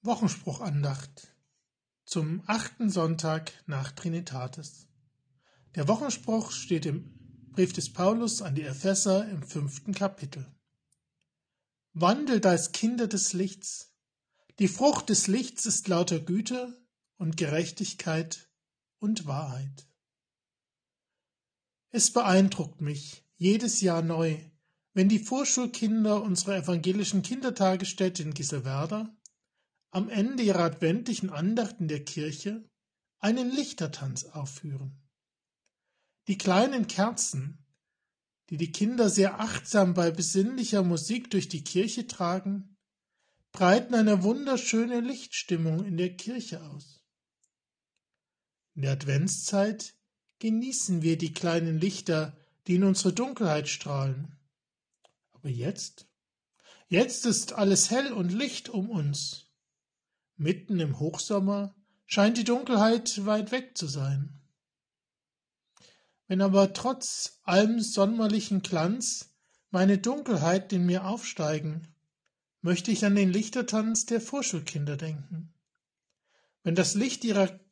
Wochenspruchandacht zum 8. Sonntag nach Trinitatis. Der Wochenspruch steht im Brief des Paulus an die Epheser im 5. Kapitel. Wandelt als Kinder des Lichts. Die Frucht des Lichts ist lauter Güte und Gerechtigkeit und Wahrheit. Es beeindruckt mich jedes Jahr neu, wenn die Vorschulkinder unserer evangelischen Kindertagesstätte in Gisselwerder am Ende ihrer adventlichen Andacht in der Kirche einen Lichtertanz aufführen. Die kleinen Kerzen, die die Kinder sehr achtsam bei besinnlicher Musik durch die Kirche tragen, breiten eine wunderschöne Lichtstimmung in der Kirche aus. In der Adventszeit genießen wir die kleinen Lichter, die in unsere Dunkelheit strahlen. Aber jetzt ist alles hell und Licht um uns. Mitten im Hochsommer scheint die Dunkelheit weit weg zu sein. Wenn aber trotz allem sommerlichen Glanz meine Dunkelheit in mir aufsteigen, möchte ich an den Lichtertanz der Vorschulkinder denken. Wie das Licht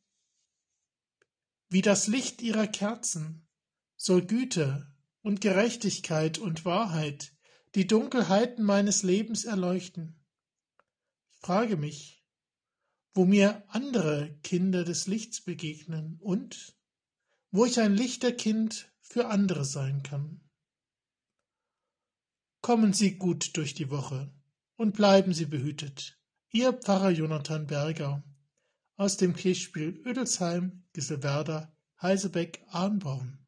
ihrer Kerzen soll Güte und Gerechtigkeit und Wahrheit die Dunkelheiten meines Lebens erleuchten. Ich frage mich, wo mir andere Kinder des Lichts begegnen und wo ich ein Lichterkind für andere sein kann. Kommen Sie gut durch die Woche und bleiben Sie behütet. Ihr Pfarrer Jonathan Berger aus dem Kirchspiel Ödelsheim, Gisselwerder, Heisebeck, Arnborn.